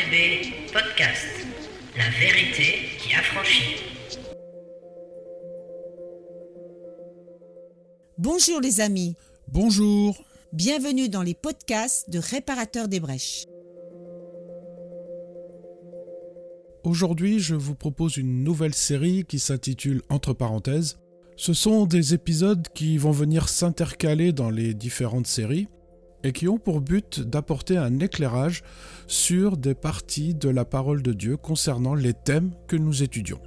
FB Podcast, la vérité qui affranchit. Bonjour les amis. Bonjour. Bienvenue dans les podcasts de Réparateurs des Brèches. Aujourd'hui, je vous propose une nouvelle série qui s'intitule Entre parenthèses. Ce sont des épisodes qui vont venir s'intercaler dans les différentes séries et qui ont pour but d'apporter un éclairage sur des parties de la parole de Dieu concernant les thèmes que nous étudions.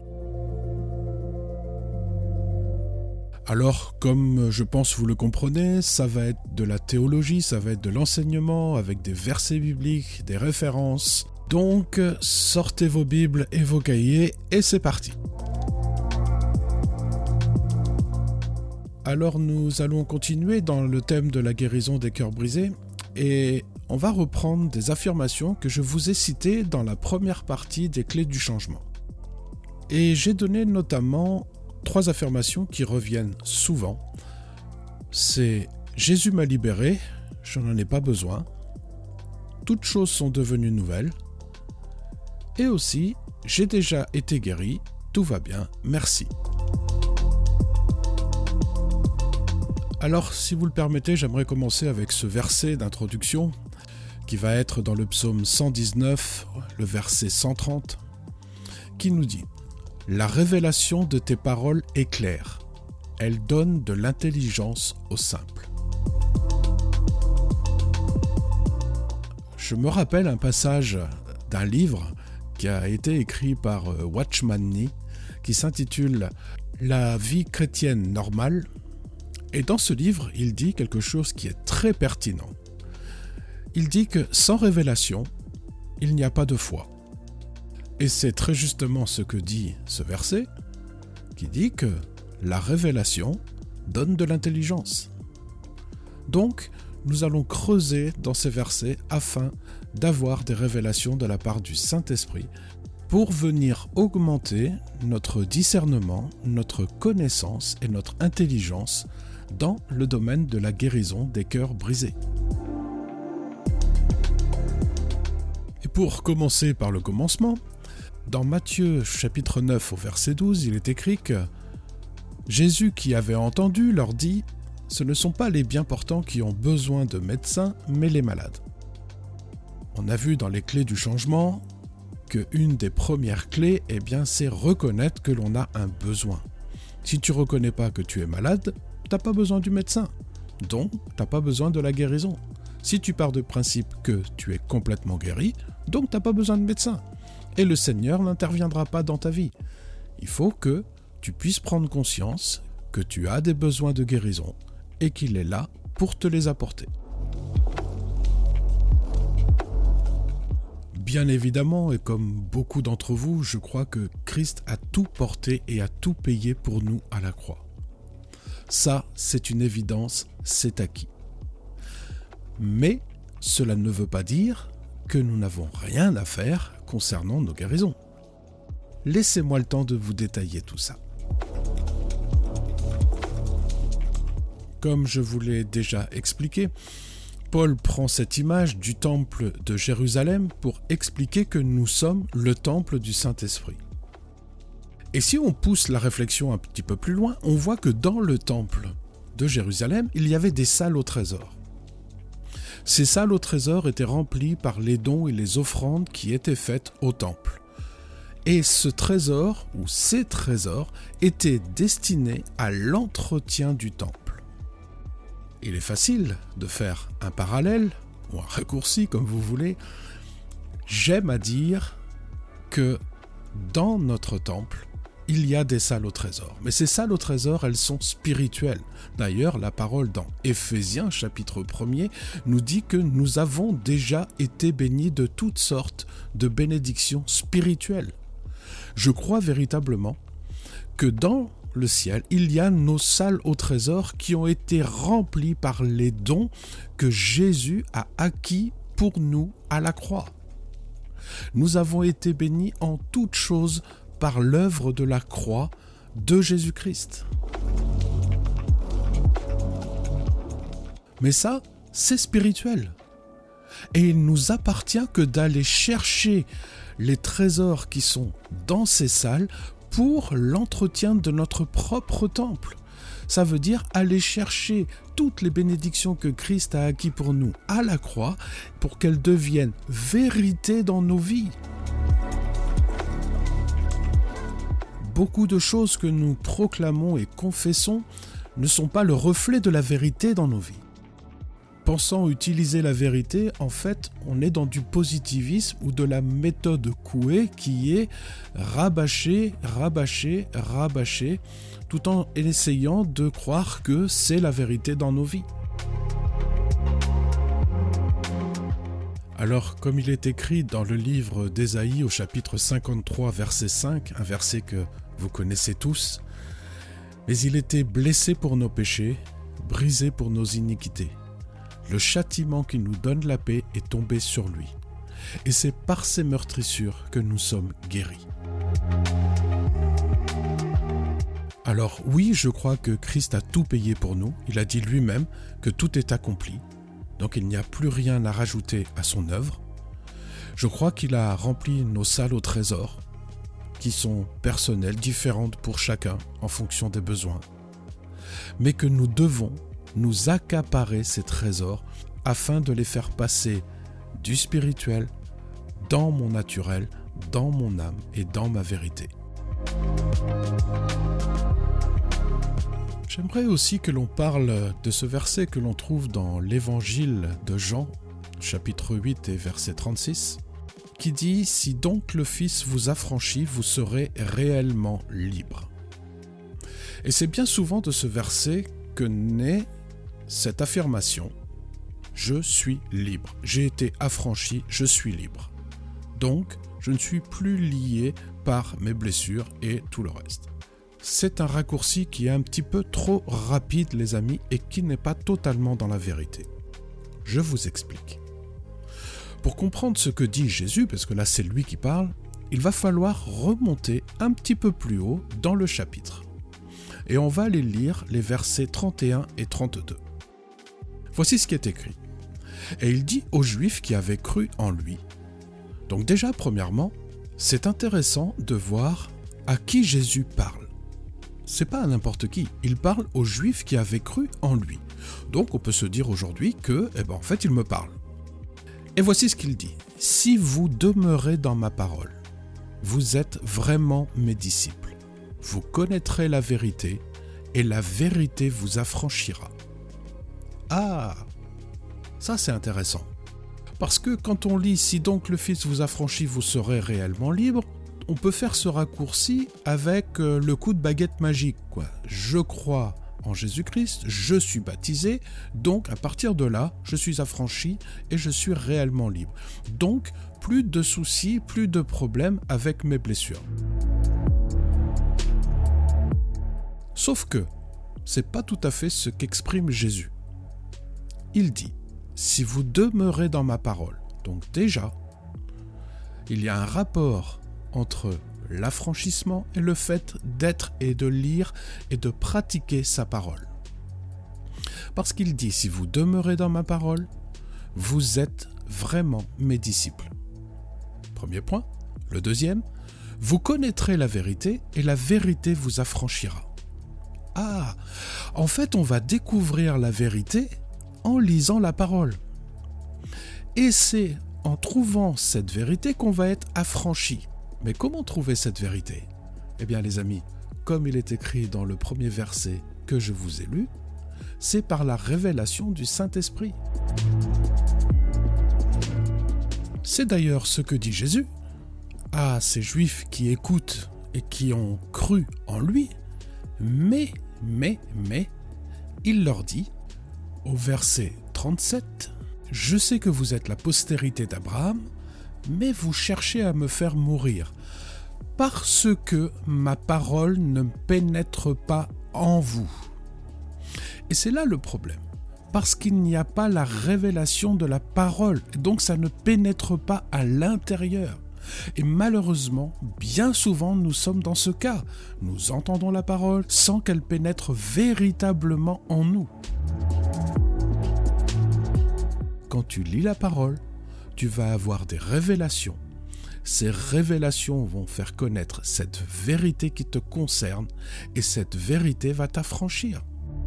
Alors, comme je pense vous le comprenez, ça va être de la théologie, ça va être de l'enseignement avec des versets bibliques, des références. Donc, sortez vos Bibles et vos cahiers et c'est parti. Alors nous allons continuer dans le thème de la guérison des cœurs brisés et on va reprendre des affirmations que je vous ai citées dans la première partie des clés du changement. Et j'ai donné notamment 3 affirmations qui reviennent souvent. C'est « Jésus m'a libéré, je n'en ai pas besoin »,« Toutes choses sont devenues nouvelles » et aussi « J'ai déjà été guéri, tout va bien, merci ». Alors, si vous le permettez, j'aimerais commencer avec ce verset d'introduction qui va être dans le psaume 119, le verset 130, qui nous dit « La révélation de tes paroles est claire, elle donne de l'intelligence aux simples. » Je me rappelle un passage d'un livre qui a été écrit par Watchman Nee, qui s'intitule « La vie chrétienne normale ». Et dans ce livre, il dit quelque chose qui est très pertinent. Il dit que sans révélation, il n'y a pas de foi. Et c'est très justement ce que dit ce verset, qui dit que la révélation donne de l'intelligence. Donc, nous allons creuser dans ces versets afin d'avoir des révélations de la part du Saint-Esprit pour venir augmenter notre discernement, notre connaissance et notre intelligence dans le domaine de la guérison des cœurs brisés. Et pour commencer par le commencement, dans Matthieu chapitre 9 au verset 12, il est écrit que Jésus qui avait entendu leur dit « Ce ne sont pas les bien portants qui ont besoin de médecins, mais les malades. » On a vu dans les clés du changement qu'une des premières clés, c'est reconnaître que l'on a un besoin. Si tu ne reconnais pas que tu es malade, tu n'as pas besoin du médecin, donc tu n'as pas besoin de la guérison. Si tu pars du principe que tu es complètement guéri, donc tu n'as pas besoin de médecin. Et le Seigneur n'interviendra pas dans ta vie. Il faut que tu puisses prendre conscience que tu as des besoins de guérison et qu'il est là pour te les apporter. Bien évidemment, et comme beaucoup d'entre vous, je crois que Christ a tout porté et a tout payé pour nous à la croix. Ça, c'est une évidence, c'est acquis. Mais cela ne veut pas dire que nous n'avons rien à faire concernant nos guérisons. Laissez-moi le temps de vous détailler tout ça. Comme je vous l'ai déjà expliqué, Paul prend cette image du temple de Jérusalem pour expliquer que nous sommes le temple du Saint-Esprit. Et si on pousse la réflexion un petit peu plus loin, on voit que dans le temple de Jérusalem, il y avait des salles au trésor. Ces salles au trésor étaient remplies par les dons et les offrandes qui étaient faites au temple. Et ce trésor, ou ces trésors, étaient destinés à l'entretien du temple. Il est facile de faire un parallèle, ou un raccourci comme vous voulez. J'aime à dire que dans notre temple, il y a des salles au trésor. Mais ces salles au trésor, elles sont spirituelles. D'ailleurs, la parole dans Éphésiens, chapitre 1er, nous dit que nous avons déjà été bénis de toutes sortes de bénédictions spirituelles. Je crois véritablement que dans le ciel, il y a nos salles au trésor qui ont été remplies par les dons que Jésus a acquis pour nous à la croix. Nous avons été bénis en toutes choses par l'œuvre de la croix de Jésus-Christ. Mais ça, c'est spirituel. Et il nous appartient que d'aller chercher les trésors qui sont dans ces salles pour l'entretien de notre propre temple. Ça veut dire aller chercher toutes les bénédictions que Christ a acquises pour nous à la croix pour qu'elles deviennent vérité dans nos vies. Beaucoup de choses que nous proclamons et confessons ne sont pas le reflet de la vérité dans nos vies. Pensant utiliser la vérité, en fait, on est dans du positivisme ou de la méthode Coué qui est rabâcher, tout en essayant de croire que c'est la vérité dans nos vies. Alors, comme il est écrit dans le livre d'Ésaïe au chapitre 53, verset 5, un verset que vous connaissez tous, « Mais il était blessé pour nos péchés, brisé pour nos iniquités. Le châtiment qui nous donne la paix est tombé sur lui. Et c'est par ses meurtrissures que nous sommes guéris. » Alors oui, je crois que Christ a tout payé pour nous. Il a dit lui-même que tout est accompli. Donc il n'y a plus rien à rajouter à son œuvre. Je crois qu'il a rempli nos salles au trésor, qui sont personnelles, différentes pour chacun en fonction des besoins. Mais que nous devons nous accaparer ces trésors afin de les faire passer du spirituel dans mon naturel, dans mon âme et dans ma vérité. J'aimerais aussi que l'on parle de ce verset que l'on trouve dans l'évangile de Jean, chapitre 8 et verset 36, qui dit « Si donc le Fils vous affranchit, vous serez réellement libre. » Et c'est bien souvent de ce verset que naît cette affirmation « Je suis libre, j'ai été affranchi, je suis libre. » Donc, je ne suis plus lié par mes blessures et tout le reste. C'est un raccourci qui est un petit peu trop rapide, les amis, et qui n'est pas totalement dans la vérité. Je vous explique. Pour comprendre ce que dit Jésus, parce que là c'est lui qui parle, il va falloir remonter un petit peu plus haut dans le chapitre. Et on va aller lire les versets 31 et 32. Voici ce qui est écrit. Et il dit aux Juifs qui avaient cru en lui. Donc déjà, premièrement, c'est intéressant de voir à qui Jésus parle. C'est pas à n'importe qui, il parle aux Juifs qui avaient cru en lui. Donc on peut se dire aujourd'hui que, en fait, il me parle. Et voici ce qu'il dit. « Si vous demeurez dans ma parole, vous êtes vraiment mes disciples. Vous connaîtrez la vérité, et la vérité vous affranchira. » Ah, ça c'est intéressant. Parce que quand on lit « Si donc le Fils vous affranchit, vous serez réellement libre », on peut faire ce raccourci avec le coup de baguette magique, quoi. Je crois en Jésus-Christ, je suis baptisé, donc à partir de là, je suis affranchi et je suis réellement libre. Donc, plus de soucis, plus de problèmes avec mes blessures. Sauf que, c'est pas tout à fait ce qu'exprime Jésus. Il dit, si vous demeurez dans ma parole, donc déjà, il y a un rapport entre l'affranchissement et le fait d'être et de lire et de pratiquer sa parole. Parce qu'il dit, si vous demeurez dans ma parole, vous êtes vraiment mes disciples. Premier point. Le deuxième, vous connaîtrez la vérité et la vérité vous affranchira. Ah, en fait, on va découvrir la vérité en lisant la parole. Et c'est en trouvant cette vérité qu'on va être affranchi. Mais comment trouver cette vérité ? Eh bien les amis, comme il est écrit dans le premier verset que je vous ai lu, c'est par la révélation du Saint-Esprit. C'est d'ailleurs ce que dit Jésus à ces Juifs qui écoutent et qui ont cru en lui, mais, il leur dit, au verset 37, « Je sais que vous êtes la postérité d'Abraham, mais vous cherchez à me faire mourir, parce que ma parole ne pénètre pas en vous. » Et c'est là le problème, parce qu'il n'y a pas la révélation de la parole, donc ça ne pénètre pas à l'intérieur. Et malheureusement, bien souvent, nous sommes dans ce cas. Nous entendons la parole sans qu'elle pénètre véritablement en nous. Quand tu lis la parole, tu vas avoir des révélations. Ces révélations vont faire connaître cette vérité qui te concerne et cette vérité va t'affranchir.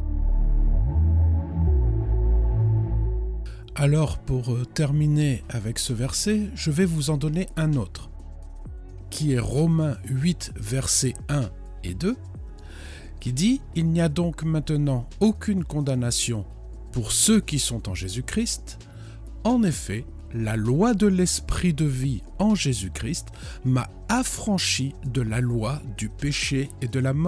Alors, pour terminer avec ce verset, je vais vous en donner un autre, qui est Romains 8, versets 1 et 2, qui dit « Il n'y a donc maintenant aucune condamnation pour ceux qui sont en Jésus-Christ. En effet, la loi de l'esprit de vie en Jésus-Christ m'a affranchi de la loi du péché et de la mort. »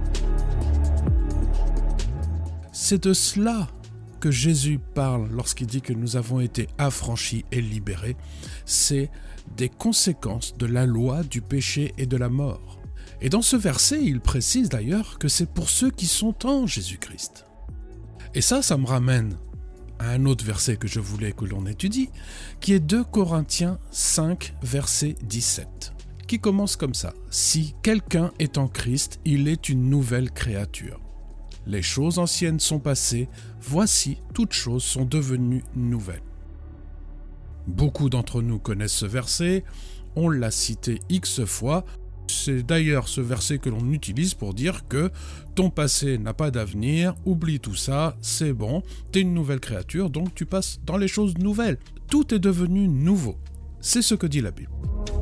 C'est de cela que Jésus parle lorsqu'il dit que nous avons été affranchis et libérés. C'est des conséquences de la loi du péché et de la mort. Et dans ce verset, il précise d'ailleurs que c'est pour ceux qui sont en Jésus-Christ. Et ça me ramène à un autre verset que je voulais que l'on étudie, qui est 2 Corinthiens 5, verset 17, qui commence comme ça. « Si quelqu'un est en Christ, il est une nouvelle créature. Les choses anciennes sont passées, voici, toutes choses sont devenues nouvelles. » Beaucoup d'entre nous connaissent ce verset, on l'a cité X fois. C'est d'ailleurs ce verset que l'on utilise pour dire que ton passé n'a pas d'avenir, oublie tout ça, c'est bon, t'es une nouvelle créature, donc tu passes dans les choses nouvelles. Tout est devenu nouveau. C'est ce que dit la Bible.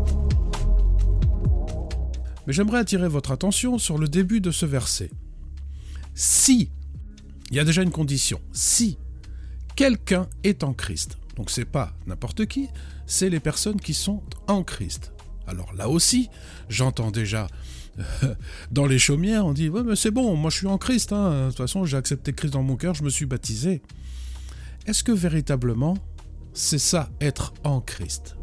Mais j'aimerais attirer votre attention sur le début de ce verset. Si, il y a déjà une condition, si quelqu'un est en Christ, donc c'est pas n'importe qui, c'est les personnes qui sont en Christ. Alors là aussi, j'entends déjà dans les chaumières, on dit « Ouais, mais c'est bon, moi je suis en Christ, de toute façon j'ai accepté Christ dans mon cœur, je me suis baptisé. » Est-ce que véritablement, c'est ça, être en Christ?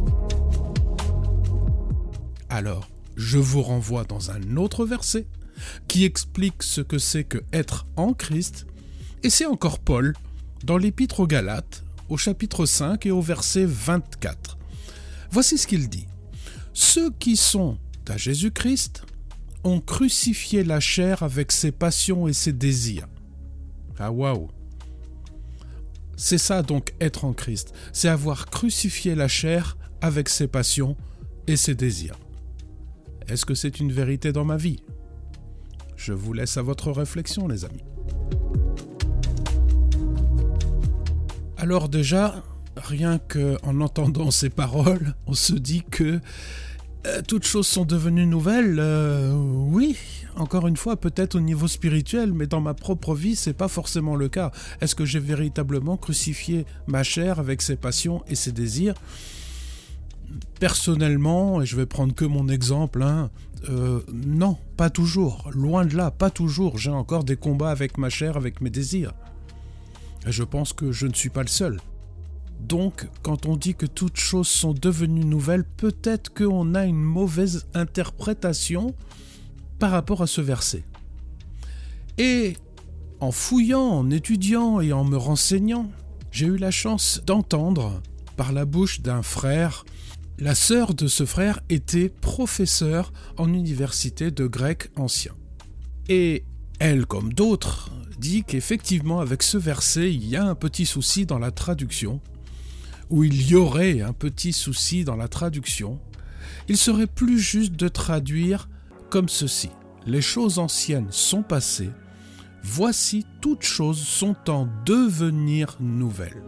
Alors, je vous renvoie dans un autre verset qui explique ce que c'est que être en Christ, et c'est encore Paul, dans l'Épître aux Galates, au chapitre 5 et au verset 24. Voici ce qu'il dit. « Ceux qui sont à Jésus-Christ ont crucifié la chair avec ses passions et ses désirs. » Ah waouh! C'est ça donc être en Christ, c'est avoir crucifié la chair avec ses passions et ses désirs. Est-ce que c'est une vérité dans ma vie? Je vous laisse à votre réflexion, les amis. Alors déjà, rien qu'en entendant ces paroles, on se dit que toutes choses sont devenues nouvelles. Oui, encore une fois, peut-être au niveau spirituel, mais dans ma propre vie, c'est pas forcément le cas. Est-ce que j'ai véritablement crucifié ma chair avec ses passions et ses désirs? Personnellement, et je vais prendre que mon exemple, non, pas toujours. Loin de là, pas toujours. J'ai encore des combats avec ma chair, avec mes désirs. Et je pense que je ne suis pas le seul. Donc, quand on dit que toutes choses sont devenues nouvelles, peut-être qu'on a une mauvaise interprétation par rapport à ce verset. Et en fouillant, en étudiant et en me renseignant, j'ai eu la chance d'entendre par la bouche d'un frère. La sœur de ce frère était professeure en université de grec ancien. Et elle, comme d'autres, dit qu'effectivement, avec ce verset, il y a un petit souci dans la traduction, ou il y aurait un petit souci dans la traduction. Il serait plus juste de traduire comme ceci. Les choses anciennes sont passées, voici toutes choses sont en devenir nouvelles.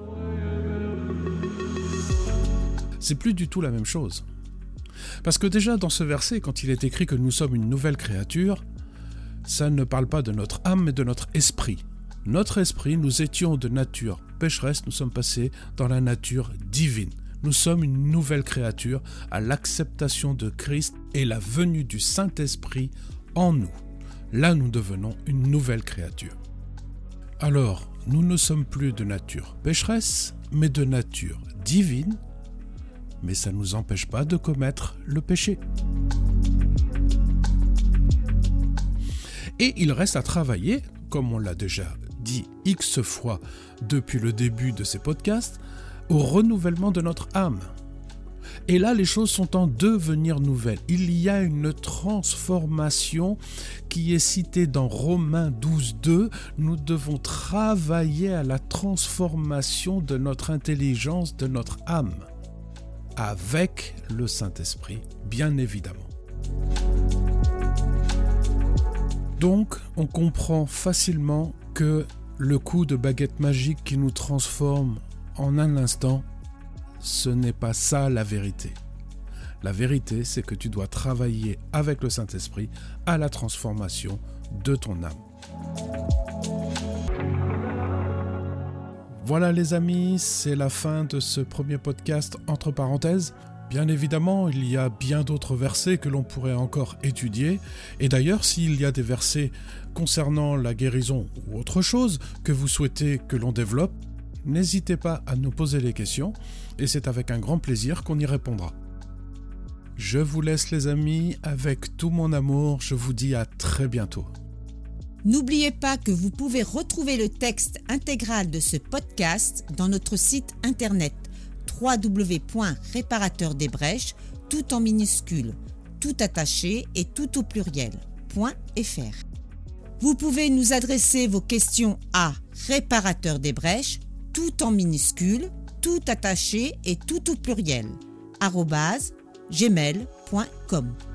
C'est plus du tout la même chose. Parce que déjà dans ce verset, quand il est écrit que nous sommes une nouvelle créature, ça ne parle pas de notre âme, mais de notre esprit. Notre esprit, nous étions de nature pécheresse, nous sommes passés dans la nature divine. Nous sommes une nouvelle créature à l'acceptation de Christ et la venue du Saint-Esprit en nous. Là, nous devenons une nouvelle créature. Alors, nous ne sommes plus de nature pécheresse, mais de nature divine, mais ça ne nous empêche pas de commettre le péché. Et il reste à travailler, comme on l'a déjà dit X fois depuis le début de ces podcasts, au renouvellement de notre âme. Et là, les choses sont en devenir nouvelles. Il y a une transformation qui est citée dans Romains 12:2. Nous devons travailler à la transformation de notre intelligence, de notre âme, avec le Saint-Esprit, bien évidemment. Donc, on comprend facilement que le coup de baguette magique qui nous transforme en un instant, ce n'est pas ça la vérité. La vérité, c'est que tu dois travailler avec le Saint-Esprit à la transformation de ton âme. Voilà les amis, c'est la fin de ce premier podcast entre parenthèses. Bien évidemment, il y a bien d'autres versets que l'on pourrait encore étudier. Et d'ailleurs, s'il y a des versets concernant la guérison ou autre chose que vous souhaitez que l'on développe, n'hésitez pas à nous poser les questions et c'est avec un grand plaisir qu'on y répondra. Je vous laisse les amis, avec tout mon amour, je vous dis à très bientôt. N'oubliez pas que vous pouvez retrouver le texte intégral de ce podcast dans notre site internet www.réparateurdesbrèches, tout en minuscules, tout attaché et tout au pluriel, .fr. Vous pouvez nous adresser vos questions à réparateurdesbrèches, tout en minuscules, tout attaché et tout au pluriel, @gmail.com.